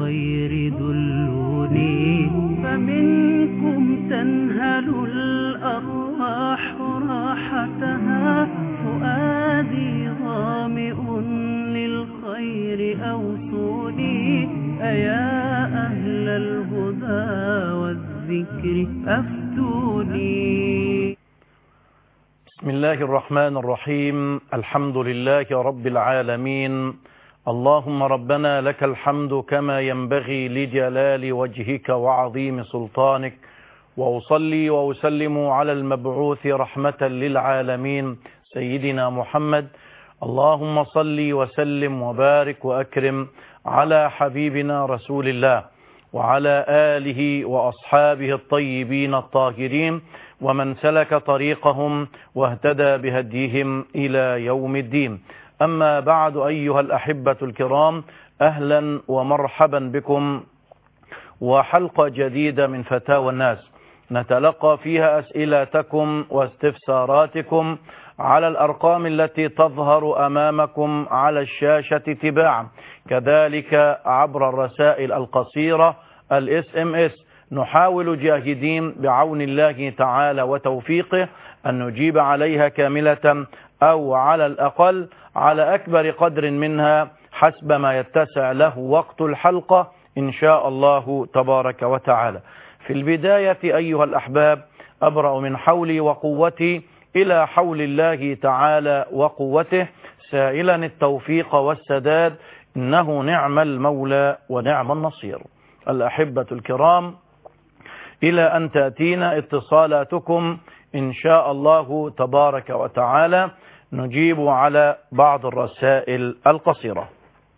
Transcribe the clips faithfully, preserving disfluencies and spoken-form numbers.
الخير دلوني، فمنكم تنهل الأرواح راحتها، فؤادي ظامئ للخير أوصوني، أيا أهل الهدى والذكر أفتوني. بسم الله الرحمن الرحيم. الحمد لله رب العالمين. اللهم ربنا لك الحمد كما ينبغي لجلال وجهك وعظيم سلطانك، وأصلي وأسلم على المبعوث رحمة للعالمين سيدنا محمد. اللهم صل وسلم وبارك وأكرم على حبيبنا رسول الله وعلى آله وأصحابه الطيبين الطاهرين ومن سلك طريقهم واهتدى بهديهم إلى يوم الدين. أما بعد، أيها الأحبة الكرام، أهلا ومرحبا بكم وحلقة جديدة من فتاوى الناس نتلقى فيها أسئلتكم واستفساراتكم على الأرقام التي تظهر أمامكم على الشاشة تباعا، كذلك عبر الرسائل القصيرة الاس ام اس. نحاول جاهدين بعون الله تعالى وتوفيقه أن نجيب عليها كاملة أو على الأقل على أكبر قدر منها حسب ما يتسع له وقت الحلقة إن شاء الله تبارك وتعالى. في البداية أيها الأحباب، أبرأ من حولي وقوتي إلى حول الله تعالى وقوته، سائلا التوفيق والسداد، إنه نعم المولى ونعم النصير. الأحبة الكرام، إلى أن تأتينا اتصالاتكم إن شاء الله تبارك وتعالى نجيب على بعض الرسائل القصيرة.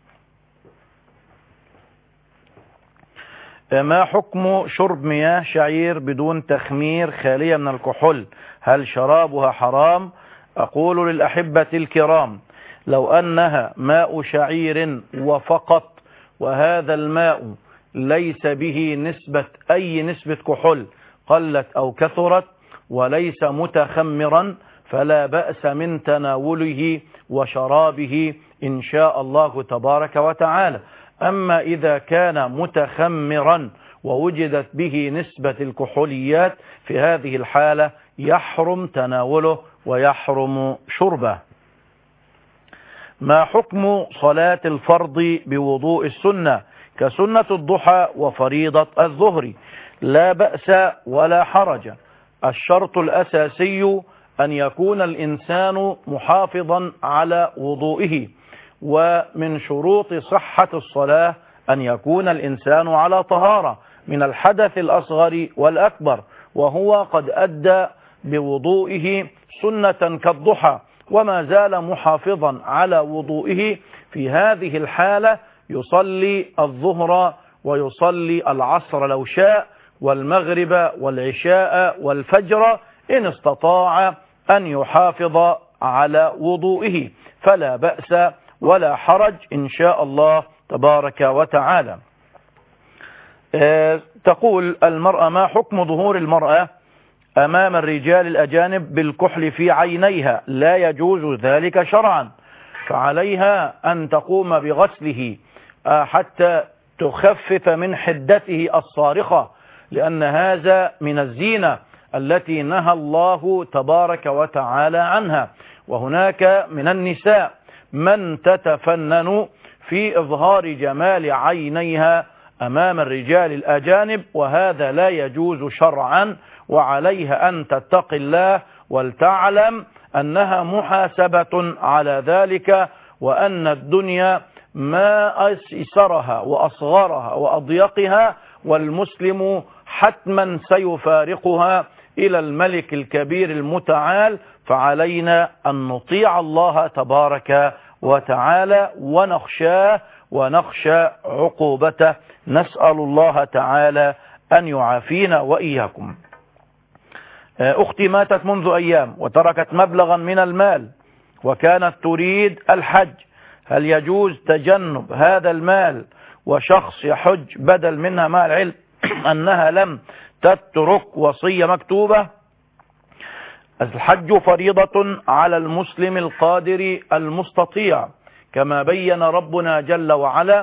ما حكم شرب مياه شعير بدون تخمير خالية من الكحول؟ هل شرابها حرام؟ أقول للأحبة الكرام، لو أنها ماء شعير وفقط، وهذا الماء ليس به نسبة أي نسبة كحول قلت أو كثرت، وليس متخمرا، فلا بأس من تناوله وشرابه إن شاء الله تبارك وتعالى. أما إذا كان متخمرا ووجدت به نسبة الكحوليات، في هذه الحالة يحرم تناوله ويحرم شربه. ما حكم صلاة الفرض بوضوء السنة كسنة الضحى وفريضة الظهر؟ لا بأس ولا حرج. الشرط الأساسي أن يكون الإنسان محافظا على وضوئه، ومن شروط صحة الصلاة أن يكون الإنسان على طهارة من الحدث الأصغر والأكبر، وهو قد أدى بوضوئه سنة كالضحى وما زال محافظا على وضوئه، في هذه الحالة يصلي الظهر ويصلي العصر لو شاء، والمغرب والعشاء والفجر إن استطاع أن يحافظ على وضوئه، فلا بأس ولا حرج إن شاء الله تبارك وتعالى. أه تقول المرأة: ما حكم ظهور المرأة أمام الرجال الأجانب بالكحل في عينيها؟ لا يجوز ذلك شرعا، فعليها أن تقوم بغسله حتى تخفف من حدته الصارخة، لأن هذا من الزينة التي نهى الله تبارك وتعالى عنها. وهناك من النساء من تتفنن في إظهار جمال عينيها أمام الرجال الأجانب، وهذا لا يجوز شرعا، وعليها أن تتقي الله ولتعلم أنها محاسبة على ذلك، وأن الدنيا ما أيسرها وأصغرها وأضيقها، والمسلم حتما سيفارقها إلى الملك الكبير المتعال، فعلينا أن نطيع الله تبارك وتعالى ونخشاه ونخشى عقوبته. نسأل الله تعالى أن يعافينا وإياكم. أختي ماتت منذ أيام وتركت مبلغا من المال وكانت تريد الحج، هل يجوز تجنب هذا المال وشخص يحج بدل منها مع العلم أنها لم تترك وصية مكتوبة؟ الحج فريضة على المسلم القادر المستطيع كما بين ربنا جل وعلا: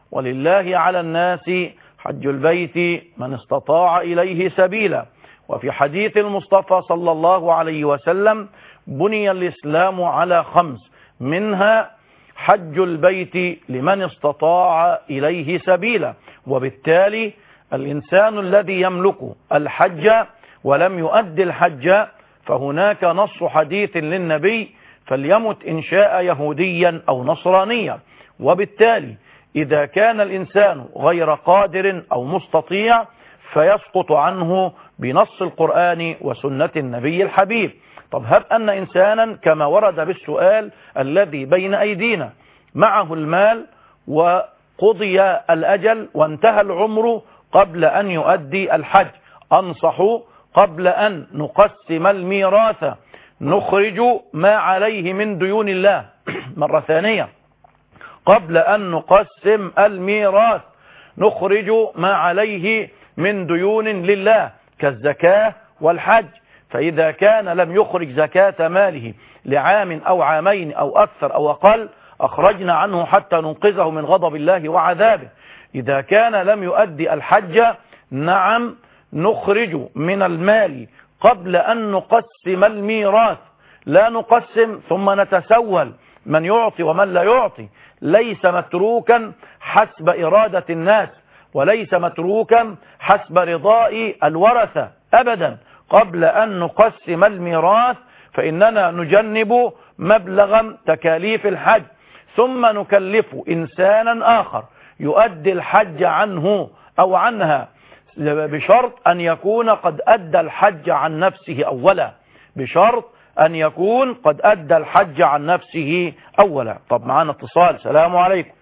ولله على الناس حج البيت من استطاع إليه سبيلا. وفي حديث المصطفى صلى الله عليه وسلم بني الإسلام على خمس، منها حج البيت لمن استطاع إليه سبيلا. وبالتالي الإنسان الذي يملك الحج ولم يؤدي الحج فهناك نص حديث للنبي فليمت إن شاء يهوديا أو نصرانيا. وبالتالي إذا كان الإنسان غير قادر أو مستطيع فيسقط عنه بنص القرآن وسنة النبي الحبيب. طب هب أن إنسانا كما ورد بالسؤال الذي بين أيدينا معه المال وقضي الأجل وانتهى العمر قبل أن يؤدي الحج، أنصح قبل أن نقسم الميراث نخرج ما عليه من ديون الله. مرة ثانية، قبل أن نقسم الميراث نخرج ما عليه من ديون لله كالزكاة والحج. فإذا كان لم يخرج زكاة ماله لعام أو عامين أو أكثر أو أقل أخرجنا عنه حتى ننقذه من غضب الله وعذابه. إذا كان لم يؤدي الحج نعم نخرج من المال قبل أن نقسم الميراث، لا نقسم ثم نتسول من يعطي ومن لا يعطي. ليس متروكا حسب إرادة الناس وليس متروكا حسب رضاء الورثة أبدا. قبل أن نقسم الميراث فإننا نجنب مبلغا تكاليف الحج، ثم نكلف إنسانا آخر يؤدي الحج عنه أو عنها بشرط أن يكون قد أدى الحج عن نفسه أولا، بشرط أن يكون قد أدى الحج عن نفسه أولا. طب معانا اتصال. السلام عليكم.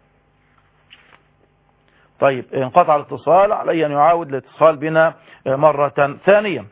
طيب انقطع الاتصال، علي أن يعاود الاتصال بنا مرة ثانية.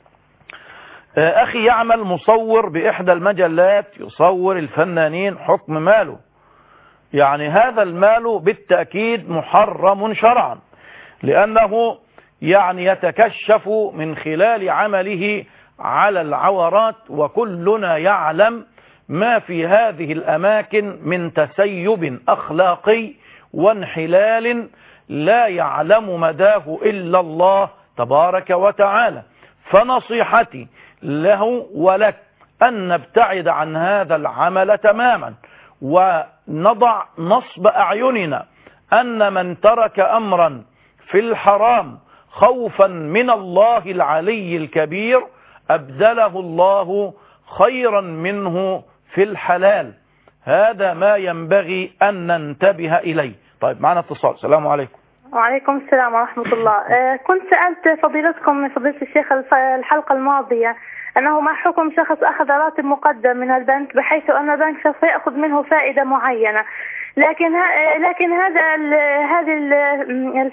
أخي يعمل مصور بإحدى المجلات يصور الفنانين، حكم ماله؟ يعني هذا المال بالتأكيد محرم شرعا، لأنه يعني يتكشف من خلال عمله على العورات، وكلنا يعلم ما في هذه الأماكن من تسيب أخلاقي وانحلال لا يعلم مداه إلا الله تبارك وتعالى. فنصيحتي له ولك أن نبتعد عن هذا العمل تماما، ونضع نصب أعيننا أن من ترك أمرا في الحرام خوفا من الله العلي الكبير أبدله الله خيرا منه في الحلال. هذا ما ينبغي أن ننتبه إليه. طيب معنا اتصال. السلام عليكم. وعليكم السلام ورحمة الله. آه كنت سألت فضيلتكم من فضيلة الشيخ الحلقة الماضية أنه ما حكم شخص أخذ راتب مقدم من البنك بحيث أن البنك سوف يأخذ منه فائدة معينة، لكن لكن هذا ال هذه ال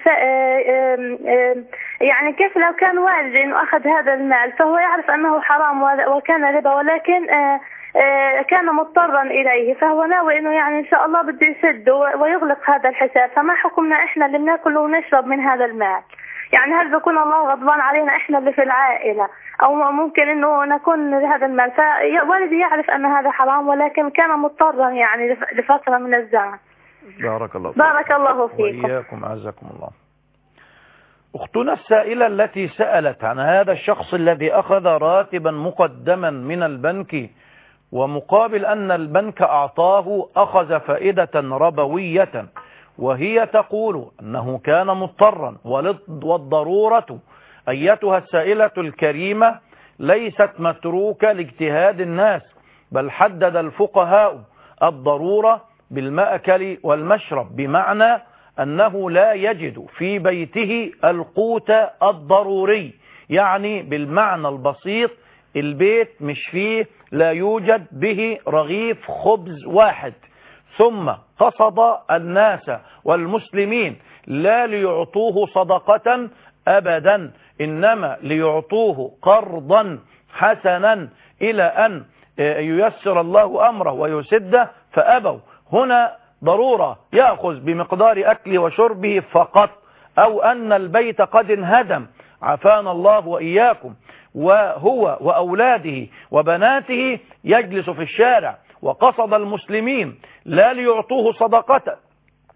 يعني كيف لو كان والد إنه أخذ هذا المال فهو يعرف أنه حرام وكان ربا، ولكن كان مضطرا إليه، فهو ناوي إنه يعني إن شاء الله بده يسد ويغلق هذا الحساب، فما حكمنا إحنا اللي بناكل ونشرب من هذا المال؟ يعني هل بيكون الله غضبان علينا إحنا اللي في العائلة، أو ممكن إنه نكون هذا المال فوالدي يعرف أن هذا حرام ولكن كان مضطرا يعني لفترة من الزمن. بارك الله فيك. بارك الله فيكم. وإياكم أعزكم الله. أختنا السائلة التي سألت عن هذا الشخص الذي أخذ راتبا مقدما من البنك ومقابل أن البنك أعطاه أخذ فائدة ربوية، وهي تقول أنه كان مضطرا، والضرورة أيتها السائلة الكريمة ليست متروكة لاجتهاد الناس، بل حدد الفقهاء الضرورة بالمأكل والمشرب، بمعنى أنه لا يجد في بيته القوت الضروري، يعني بالمعنى البسيط البيت مش فيه لا يوجد به رغيف خبز واحد، ثم قصد الناس والمسلمين لا ليعطوه صدقة أبدا، إنما ليعطوه قرضا حسنا إلى أن ييسر الله أمره ويسده، فأبوا. هنا ضرورة يأخذ بمقدار أكله وشربه فقط، أو أن البيت قد انهدم عافانا الله وإياكم، وهو وأولاده وبناته يجلس في الشارع، وقصد المسلمين لا ليعطوه صدقة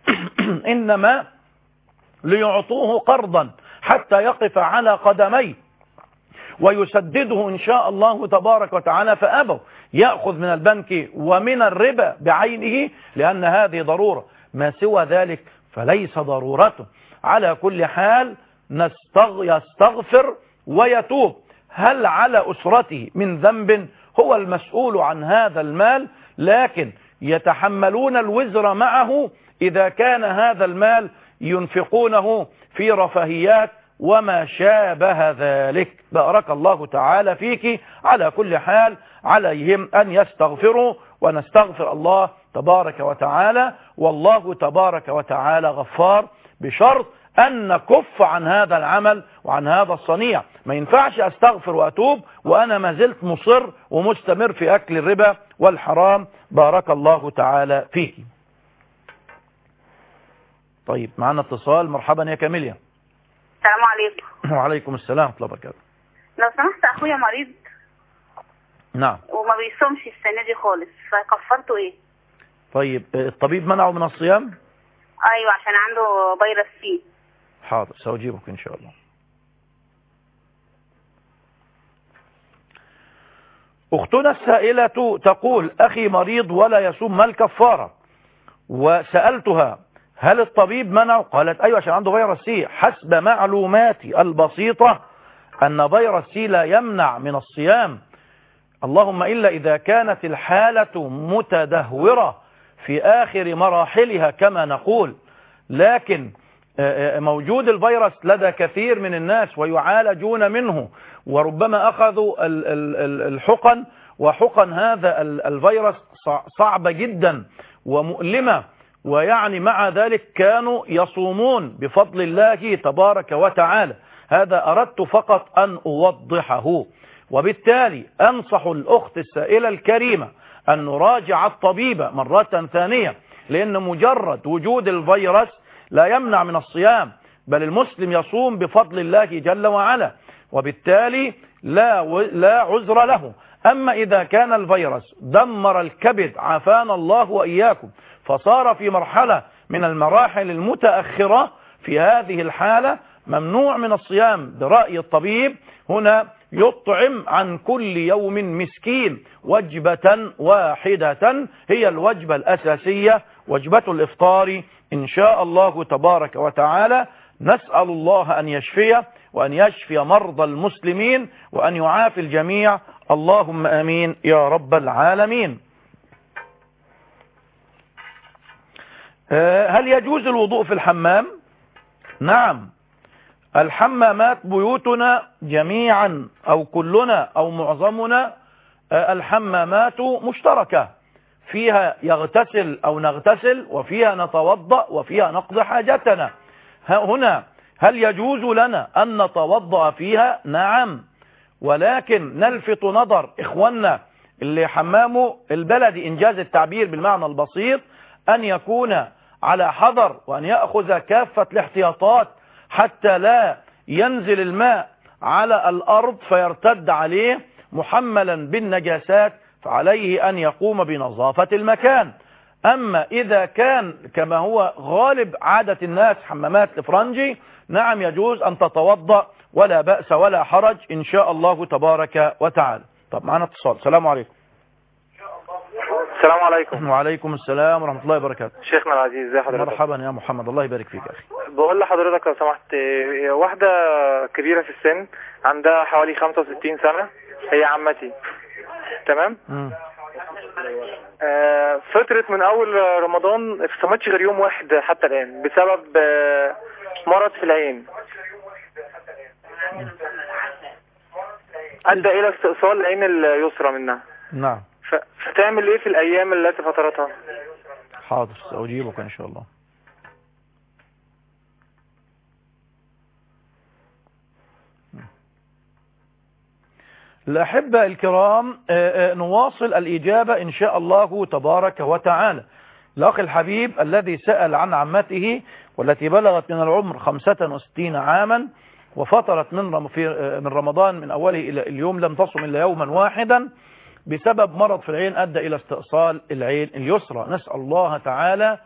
إنما ليعطوه قرضا حتى يقف على قدميه ويسدده إن شاء الله تبارك وتعالى، فأبوا. يأخذ من البنك ومن الربا بعينه لأن هذه ضرورة، ما سوى ذلك فليس ضرورته. على كل حال يستغفر ويتوب. هل على أسرته من ذنب؟ هو المسؤول عن هذا المال، لكن يتحملون الوزر معه إذا كان هذا المال ينفقونه في رفاهيات وما شابه ذلك. بارك الله تعالى فيك. على كل حال عليهم أن يستغفروا، ونستغفر الله تبارك وتعالى، والله تبارك وتعالى غفار، بشرط أن نكف عن هذا العمل وعن هذا الصنيع. ما ينفعش أستغفر وأتوب وأنا ما زلت مصر ومستمر في أكل الربا والحرام. بارك الله تعالى فيك. طيب معنا اتصال. مرحبا يا كاميليا. السلام عليكم. وعليكم السلام ورحمة الله وبركاته. لو سمحت أخويا مريض. نعم. وما بيصومش السنة دي خالص، فكفرته إيه؟ طيب الطبيب منعه من الصيام؟ أيوة عشان عنده فيروس سي. حاضر سأجيبك إن شاء الله. أختنا السائلة تقول أخي مريض ولا يصوم، ما الكفارة؟ وسألتها هل الطبيب منعه؟ قالت أيوة عشان عنده فيروس سي. حسب معلوماتي البسيطة أن فيروس سي لا يمنع من الصيام، اللهم إلا إذا كانت الحالة متدهورة في آخر مراحلها كما نقول. لكن موجود الفيروس لدى كثير من الناس ويعالجون منه، وربما أخذوا الحقن، وحقن هذا الفيروس صعبة جدا ومؤلمة، ويعني مع ذلك كانوا يصومون بفضل الله تبارك وتعالى. هذا أردت فقط أن أوضحه. وبالتالي أنصح الأخت السائلة الكريمة أن نراجع الطبيب مرة ثانية، لأن مجرد وجود الفيروس لا يمنع من الصيام، بل المسلم يصوم بفضل الله جل وعلا، وبالتالي لا لا عذر له. أما إذا كان الفيروس دمر الكبد عافانا الله وإياكم، فصار في مرحلة من المراحل المتأخرة، في هذه الحالة ممنوع من الصيام برأي الطبيب. هنا يطعم عن كل يوم مسكين وجبة واحدة، هي الوجبة الأساسية، وجبة الإفطار إن شاء الله تبارك وتعالى. نسأل الله أن يشفيه وأن يشفي مرضى المسلمين وأن يعافي الجميع، اللهم آمين يا رب العالمين. هل يجوز الوضوء في الحمام؟ نعم، الحمامات بيوتنا جميعا أو كلنا أو معظمنا الحمامات مشتركة، فيها يغتسل أو نغتسل، وفيها نتوضأ، وفيها نقضي حاجتنا. هنا هل يجوز لنا أن نتوضأ فيها؟ نعم، ولكن نلفت نظر إخواننا اللي حمامه البلدي إنجاز التعبير بالمعنى البسيط أن يكون على حذر، وأن يأخذ كافة الاحتياطات حتى لا ينزل الماء على الأرض فيرتد عليه محملا بالنجاسات، فعليه أن يقوم بنظافة المكان. أما إذا كان كما هو غالب عادة الناس حمامات الفرنجي، نعم يجوز أن تتوضأ ولا بأس ولا حرج إن شاء الله تبارك وتعالى. طب معنا اتصال. السلام عليكم. السلام عليكم. وعليكم السلام ورحمة الله وبركاته. شيخنا العزيز، ازي حضرتك؟ مرحبا يا محمد، الله يبارك فيك يا أخي. بقول لحضرتك لو سمحت، واحدة كبيرة في السن عندها حوالي خمسة وستين سنة، هي عمتي، تمام؟ م. آه فترة من أول رمضان ما صمتش غير يوم واحد حتى الآن بسبب آه مرض في العين، أدى إلى استئصال العين اليسرى منها. نعم. فتعمل ايه في الايام التي فترتها؟ حاضر سأجيبك ان شاء الله. الأحبة الكرام، نواصل الإجابة إن شاء الله تبارك وتعالى. الأخ الحبيب الذي سأل عن عمته والتي بلغت من العمر خمسة وستين عاما وفترت من من رمضان من أوله إلى اليوم لم تصم إلا يوما واحدا بسبب مرض في العين أدى إلى استئصال العين اليسرى. نسأل الله تعالى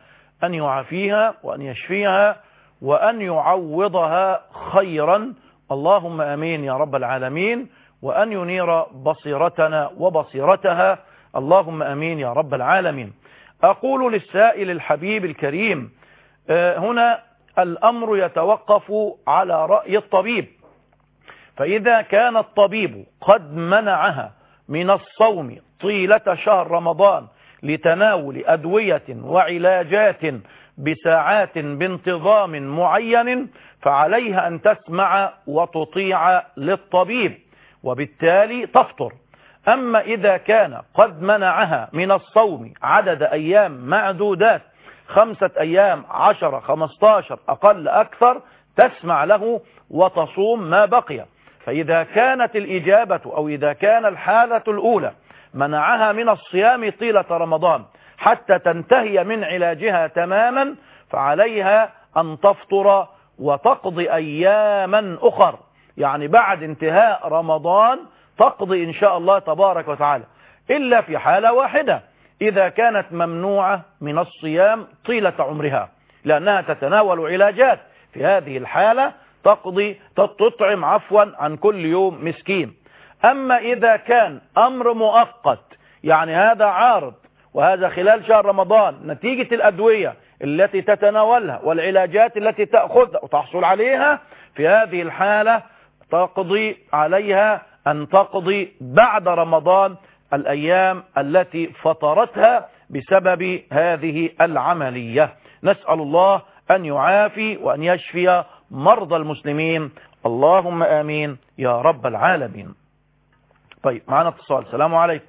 أن يعافيها وأن يشفيها وأن يعوضها خيرا، اللهم آمين يا رب العالمين، وأن ينير بصيرتنا وبصيرتها، اللهم آمين يا رب العالمين. أقول للسائل الحبيب الكريم، هنا الأمر يتوقف على رأي الطبيب، فإذا كان الطبيب قد منعها من الصوم طيلة شهر رمضان لتناول أدوية وعلاجات بساعات بانتظام معين، فعليها أن تسمع وتطيع للطبيب وبالتالي تفطر. أما إذا كان قد منعها من الصوم عدد أيام معدودات، خمسة أيام، عشرة، خمستاشر، أقل أكثر، تسمع له وتصوم ما بقي. فإذا كانت الإجابة أو إذا كان الحالة الأولى منعها من الصيام طيلة رمضان حتى تنتهي من علاجها تماما، فعليها أن تفطر وتقضي أياما أخر، يعني بعد انتهاء رمضان تقضي إن شاء الله تبارك وتعالى، إلا في حالة واحدة، إذا كانت ممنوعة من الصيام طيلة عمرها لأنها تتناول علاجات، في هذه الحالة تقضي تطعم عفوا عن كل يوم مسكين. أما إذا كان أمر مؤقت، يعني هذا عارض وهذا خلال شهر رمضان نتيجة الأدوية التي تتناولها والعلاجات التي تأخذها وتحصل عليها، في هذه الحالة تقضي عليها أن تقضي بعد رمضان الأيام التي فطرتها بسبب هذه العملية. نسأل الله أن يعافي وأن يشفي مرضى المسلمين، اللهم آمين يا رب العالمين. طيب معنا اتصال. السلام عليكم.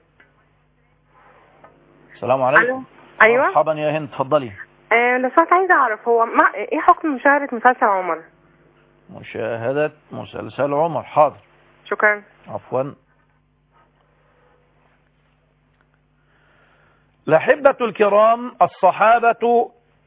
السلام عليكم. ايوه مرحبا يا هند، اتفضلي. آه لو سمحت عايزه اعرف هو ما ايه حكم مشاهده مسلسل عمر؟ مشاهدة مسلسل عمر، حاضر. شكرا. عفوا. الأحبة الكرام، الصحابة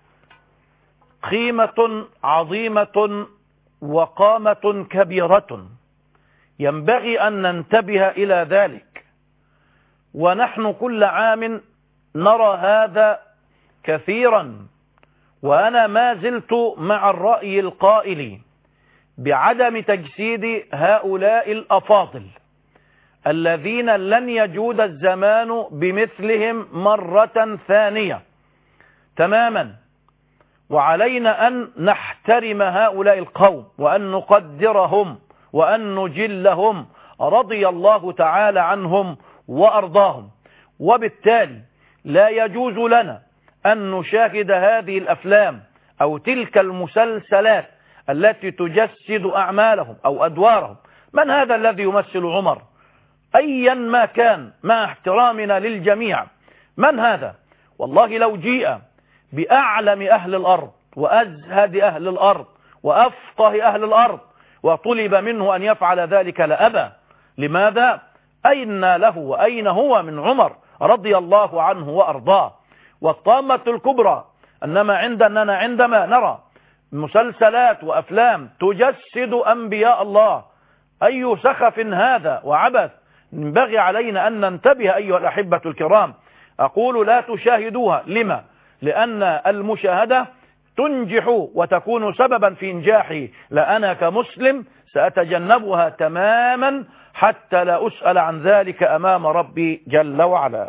قيمة عظيمة وقامة كبيرة، ينبغي أن ننتبه إلى ذلك، ونحن كل عام نرى هذا كثيرا، وأنا ما زلت مع الرأي القائل بعدم تجسيد هؤلاء الأفاضل الذين لن يجود الزمان بمثلهم مرة ثانية تماما، وعلينا أن نحترم هؤلاء القوم وأن نقدرهم وأن نجلهم، رضي الله تعالى عنهم وأرضاهم. وبالتالي لا يجوز لنا أن نشاهد هذه الأفلام أو تلك المسلسلات التي تجسد أعمالهم أو أدوارهم. من هذا الذي يمثل عمر أيا ما كان، مع احترامنا للجميع؟ من هذا؟ والله لو جيء بأعلم أهل الأرض وأزهد أهل الأرض وأفقه أهل الأرض وطلب منه أن يفعل ذلك لأبى. لماذا؟ أين له وأين هو من عمر رضي الله عنه وأرضاه؟ والطامة الكبرى أنما عندنا عندما نرى مسلسلات وأفلام تجسد أنبياء الله، أي سخف هذا وعبث! ينبغي علينا أن ننتبه أيها الأحبة الكرام. أقول لا تشاهدوها. لما؟ لأن المشاهدة تنجح وتكون سببا في إنجاحي، لأنا كمسلم سأتجنبها تماما حتى لا أسأل عن ذلك أمام ربي جل وعلا.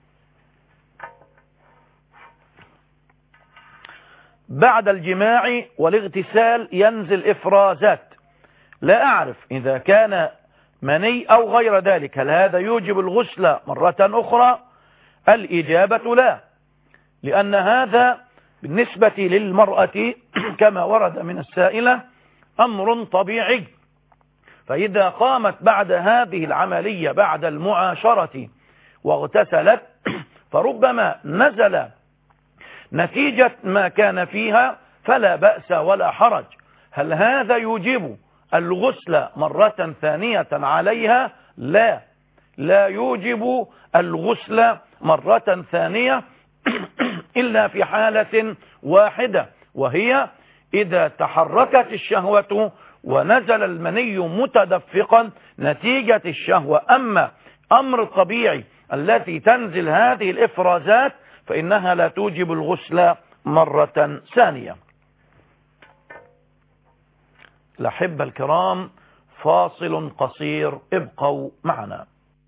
بعد الجماع والاغتسال ينزل إفرازات، لا أعرف إذا كان مني أو غير ذلك، هل هذا يوجب الغسل مرة أخرى؟ الإجابة لا، لأن هذا بالنسبة للمرأة كما ورد من السائلة أمر طبيعي، فإذا قامت بعد هذه العملية بعد المعاشرة واغتسلت فربما نزل نتيجة ما كان فيها فلا بأس ولا حرج. هل هذا يوجب الغسل مرة ثانية عليها؟ لا، لا يوجب الغسل مرة ثانية إلا في حالة واحدة، وهي إذا تحركت الشهوة ونزل المني متدفقا نتيجة الشهوة. أما أمر طبيعي التي تنزل هذه الإفرازات فإنها لا توجب الغسل مرة ثانية. الأحبة الكرام، فاصل قصير، ابقوا معنا.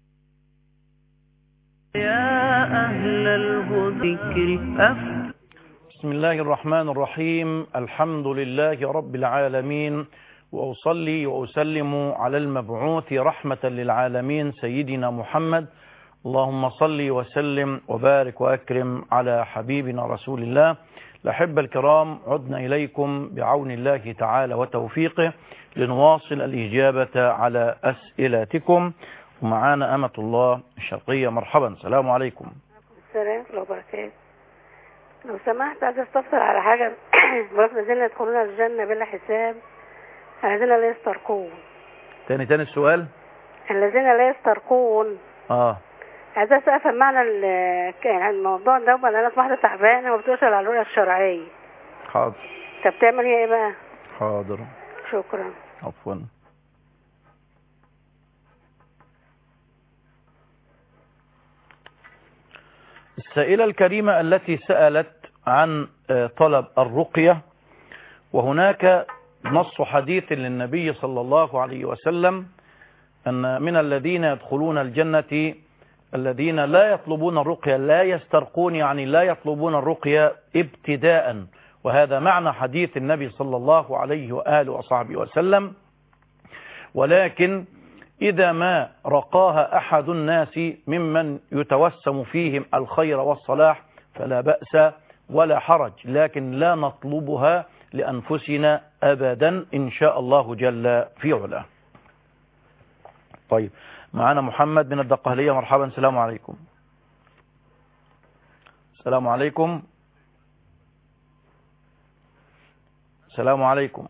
يا أهل الذكر. بسم الله الرحمن الرحيم. الحمد لله رب العالمين، وأصلي وأسلم على المبعوث رحمة للعالمين سيدنا محمد. اللهم صل وسلم وبارك وأكرم على حبيبنا رسول الله. الأحبة الكرام، عدنا إليكم بعون الله تعالى وتوفيقه لنواصل الإجابة على أسئلتكم، ومعانا أمة الله الشرقية. مرحبا، السلام عليكم. السلام ورحمة الله وبركاته. لو سمحت عايز استفسر على حاجة. مرات الذين يدخلون الجنة بلا حساب، الذين لا يسترقون. تاني تاني السؤال. الذين لا يسترقون. اه عايزة افهم معنى الموضوع ده. انا في واحدة تعبانة وبتوصل على الرؤية الشرعية. حاضر. طب تعمل هي ايه بقى؟ حاضر. شكرا. عفوا. السائلة الكريمة التي سألت عن طلب الرقية، وهناك نص حديث للنبي صلى الله عليه وسلم أن من الذين يدخلون الجنة الذين لا يطلبون الرقية، لا يسترقون، يعني لا يطلبون الرقية ابتداء، وهذا معنى حديث النبي صلى الله عليه وآله وصحبه وسلم. ولكن إذا ما رقاها أحد الناس ممن يتوسم فيهم الخير والصلاح فلا بأس ولا حرج، لكن لا نطلبها لأنفسنا أبدا إن شاء الله جل في علاه. طيب، معنا محمد من الدقهلية. مرحبا، السلام عليكم. السلام عليكم. السلام عليكم.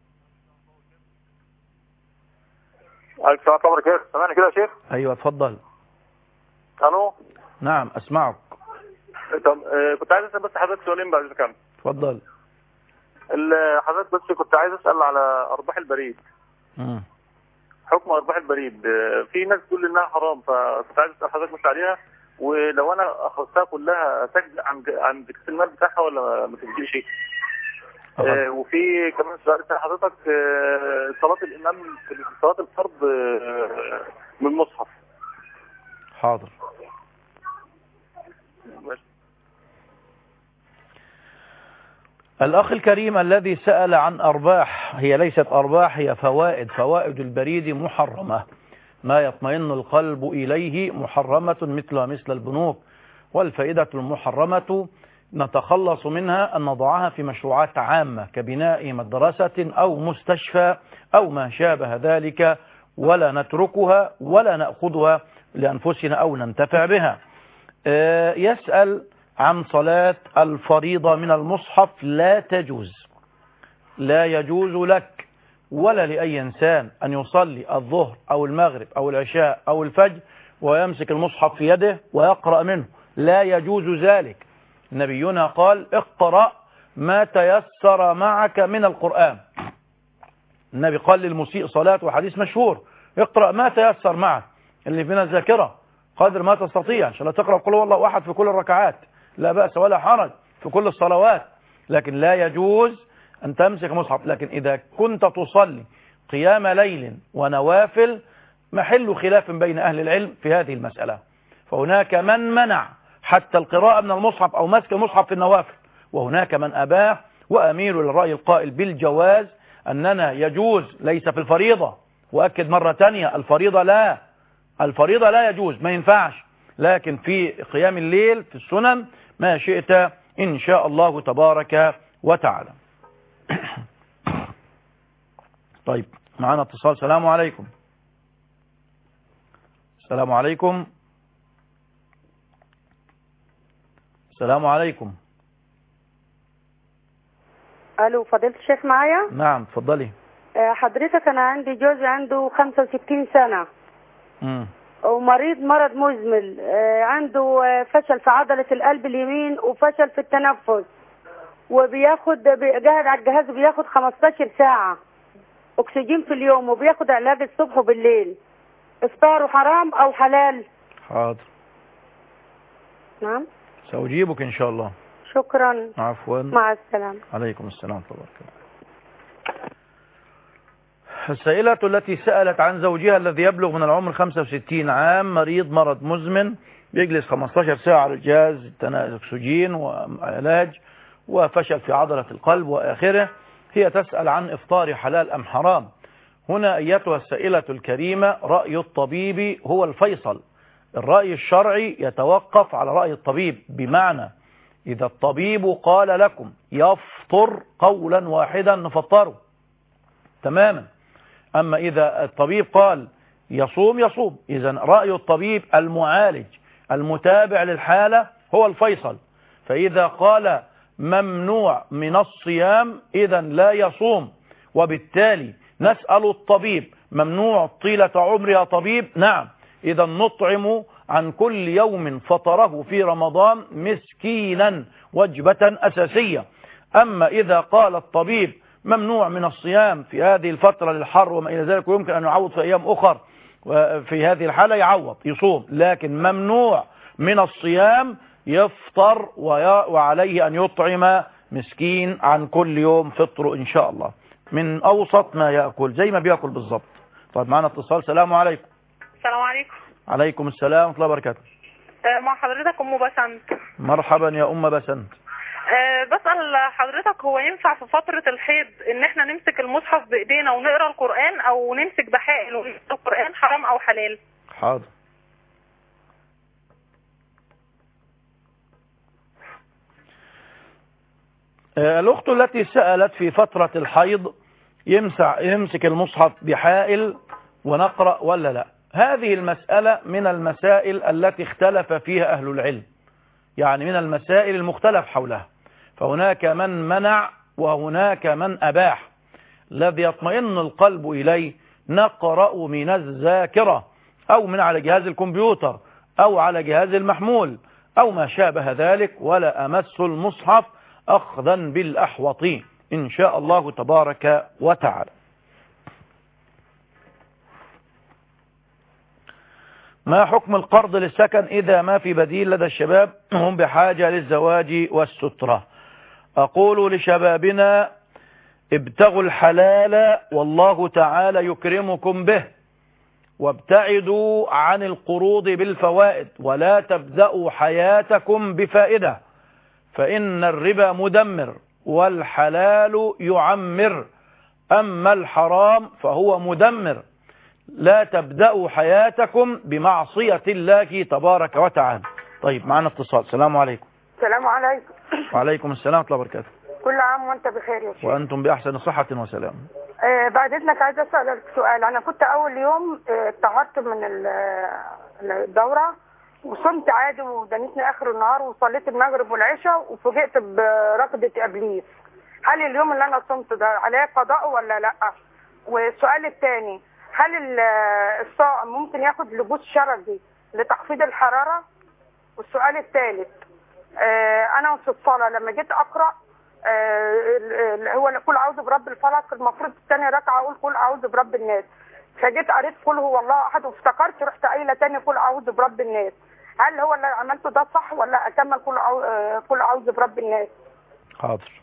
عليك السلام ورحمة الله وبركاته. سامعني كده يا شيخ؟ أيوة، اتفضل. الو. نعم، أسمعك. طب آه كنت عايز أسأل بس حضرتك سؤالين بعد كده. اتفضل. حضرتك بس كنت عايز أسأل على أرباح البريد. امم حكم أرباح البريد، في ناس تقول إنها حرام، فكنت عايز أسأل حضرتك مش عليها، ولو أنا أخذتها كلها تجزئ عن عن كاس المال بتاعها ولا ما تجزئش؟ آه وفي كمان سؤال حضرتك، آه صلاة الإمام في صلاة الفرض آه من المصحف. حاضر. الأخ الكريم الذي سأل عن أرباح، هي ليست أرباح، هي فوائد. فوائد البريد محرمة، ما يطمئن القلب إليه محرمة مثلها مثل البنوك. والفائدة المحرمة نتخلص منها أن نضعها في مشروعات عامة كبناء مدرسة أو مستشفى أو ما شابه ذلك، ولا نتركها ولا نأخذها لأنفسنا أو ننتفع بها. يسأل عن صلاة الفريضة من المصحف. لا تجوز، لا يجوز لك ولا لأي إنسان أن يصلي الظهر أو المغرب أو العشاء أو الفجر ويمسك المصحف في يده ويقرأ منه، لا يجوز ذلك. نبينا قال: اقرأ ما تيسر معك من القرآن. النبي قال للمسيء صلاة، وحديث مشهور: اقرأ ما تيسر معك، اللي فينا الذاكرة قدر ما تستطيع، عشان لا تقرأ قل هو الله أحد في كل الركعات، لا بأس ولا حرج في كل الصلوات، لكن لا يجوز أن تمسك مصحف. لكن إذا كنت تصلي قيام ليل ونوافل محل خلاف بين أهل العلم في هذه المسألة، فهناك من منع حتى القراءة من المصحف أو مسك المصحف في النوافل، وهناك من أباح، وأميل للرأي القائل بالجواز، أننا يجوز ليس في الفريضة. وأكد مرة تانية، الفريضة لا، الفريضة لا يجوز، ما ينفعش، لكن في قيام الليل في السنن ما شئت إن شاء الله تبارك وتعالى. طيب، معنا اتصال. السلام عليكم. السلام عليكم. السلام عليكم. الو، فضيلة الشيخ معايا؟ نعم، اتفضلي. حضرتك انا عندي جوزي عنده خمسة وستين سنة امم ومريض مرض مزمن، عنده فشل في عضلة القلب اليمين وفشل في التنفس، وبياخد بيجهد على الجهاز، بياخد خمستاشر ساعة اكسجين في اليوم، وبياخد علاج الصبح وبالليل. افطاره حرام او حلال؟ حاضر. نعم، سأجيبك إن شاء الله. شكرا. عفوا. مع السلامة. عليكم السلام ورحمة الله وبركاته. السائلة التي سألت عن زوجها الذي يبلغ من العمر خمسة وستين عام، مريض مرض مزمن، بيجلس خمستاشر ساعة على الجهاز الأكسجين وعلاج، وفشل في عضلة القلب وآخره. هي تسأل عن إفطار حلال أم حرام. هنا أيتها السائلة الكريمة، رأي الطبيب هو الفيصل. الرأي الشرعي يتوقف على رأي الطبيب، بمعنى إذا الطبيب قال لكم يفطر قولا واحدا نفطره تماما. أما إذا الطبيب قال يصوم يصوم. إذن رأي الطبيب المعالج المتابع للحالة هو الفيصل. فإذا قال ممنوع من الصيام إذن لا يصوم، وبالتالي نسأل الطبيب ممنوع طيلة عمر يا طبيب؟ نعم. إذا نطعم عن كل يوم فطره في رمضان مسكينا وجبة أساسية. أما إذا قال الطبيب ممنوع من الصيام في هذه الفترة للحر وما إلى ذلك، ويمكن أن يعوض في أيام أخر، في هذه الحالة يعوض يصوم، لكن ممنوع من الصيام يفطر وعليه أن يطعم مسكين عن كل يوم فطره إن شاء الله من أوسط ما يأكل، زي ما بيأكل بالضبط. طيب معنا اتصال. السلام عليكم. السلام عليكم. عليكم السلام ورحمة الله وبركاته. مع حضرتك أم بسنت. مرحبا يا أم بسنت. أه بسأل حضرتك، هو ينفع في فترة الحيض ان احنا نمسك المصحف بايدينا ونقرأ القرآن، او نمسك بحائل ونقرأ القرآن، حرام او حلال؟ حاضر. أه الأخت التي سألت في فترة الحيض يمسع يمسك المصحف بحائل ونقرأ ولا لا؟ هذه المسألة من المسائل التي اختلف فيها أهل العلم، يعني من المسائل المختلف حولها. فهناك من منع وهناك من أباح. الذي يطمئن القلب إليه نقرأ من الذاكرة أو من على جهاز الكمبيوتر أو على جهاز المحمول أو ما شابه ذلك، ولا أمس المصحف أخذا بالأحوط إن شاء الله تبارك وتعالى. ما حكم القرض للسكن إذا ما في بديل لدى الشباب هم بحاجة للزواج والسترة؟ أقول لشبابنا ابتغوا الحلال والله تعالى يكرمكم به، وابتعدوا عن القروض بالفوائد، ولا تبدأوا حياتكم بفائدة، فإن الربا مدمر والحلال يعمر، أما الحرام فهو مدمر. لا تبدأوا حياتكم بمعصية الله تبارك وتعالى. طيب معنا اتصال. السلام عليكم. السلام عليكم. وعليكم السلام ورحمة الله وبركاته. كل عام وانت بخير يا شيخ. وأنتم بأحسن صحة وسلام. آه بعد إذنك عايزة أسألك سؤال. أنا كنت أول يوم اتعرضت آه من الدورة وصمت عادي ودنيتني آخر النهار وصليت المغرب والعشاء وفوجئت بركضة إبليس. هل اليوم اللي أنا صمت ده عليه قضاء ولا لأ؟ والسؤال الثاني، هل الصائم ممكن ياخد لبوس شرجي لتخفيض الحرارة؟ والسؤال الثالث، آه أنا في الصلاة لما جيت أقرأ آه هو قل أعوذ برب الفلق، المفروض الثانية ركعة أقول قل أعوذ برب الناس، فجيت قريت قل هو الله أحد وافتكرت رحت قايلة تاني قل أعوذ برب الناس. هل هو اللي عملته ده صح ولا أكمل قل قل أعوذ برب الناس؟ حاضر.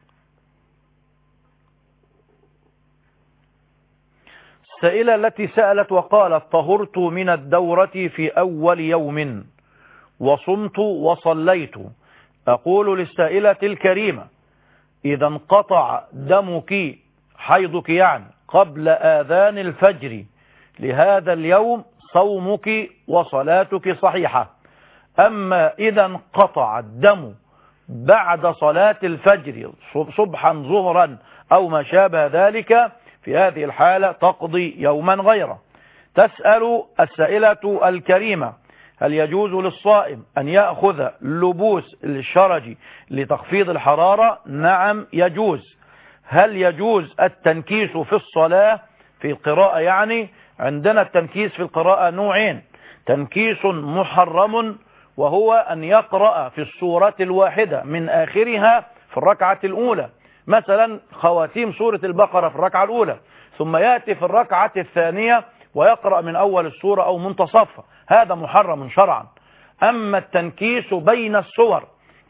السائلة التي سألت وقالت طهرت من الدورة في أول يوم وصمت وصليت. أقول للسائلة الكريمة إذا انقطع دمك حيضك يعني قبل آذان الفجر لهذا اليوم صومك وصلاتك صحيحة. أما إذا انقطع الدم بعد صلاة الفجر صبحا ظهرا أو ما شابه ذلك، في هذه الحالة تقضي يوما غيره. تسأل السائلة الكريمة هل يجوز للصائم أن يأخذ لبوس الشرج لتخفيض الحرارة؟ نعم يجوز. هل يجوز التنكيس في الصلاة في القراءة؟ يعني عندنا التنكيس في القراءة نوعين، تنكيس محرم وهو أن يقرأ في السورة الواحدة من آخرها في الركعة الأولى، مثلا خواتيم سورة البقرة في الركعة الأولى، ثم يأتي في الركعة الثانية ويقرأ من أول السورة أو منتصفها، هذا محرم شرعا. أما التنكيس بين السور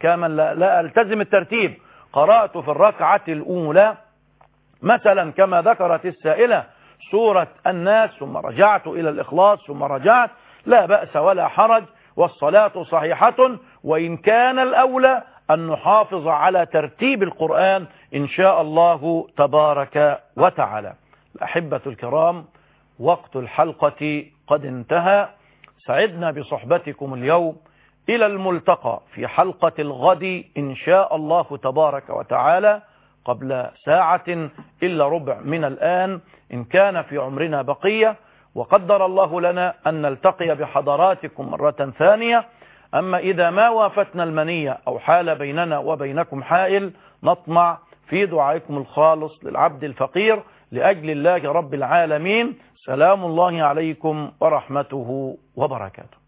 كما لا, لا ألتزم الترتيب، قرأت في الركعة الأولى مثلا كما ذكرت السائلة سورة الناس ثم رجعت إلى الإخلاص ثم رجعت، لا بأس ولا حرج، والصلاة صحيحة. وإن كان الأولى أن نحافظ على ترتيب القرآن إن شاء الله تبارك وتعالى. الأحبة الكرام، وقت الحلقة قد انتهى، سعدنا بصحبتكم اليوم، إلى الملتقى في حلقة الغد إن شاء الله تبارك وتعالى قبل ساعة إلا ربع من الآن إن كان في عمرنا بقية، وقدر الله لنا أن نلتقي بحضراتكم مرة ثانية. أما إذا ما وافتنا المنية أو حال بيننا وبينكم حائل، نطمع في دعائكم الخالص للعبد الفقير لأجل الله رب العالمين. سلام الله عليكم ورحمته وبركاته.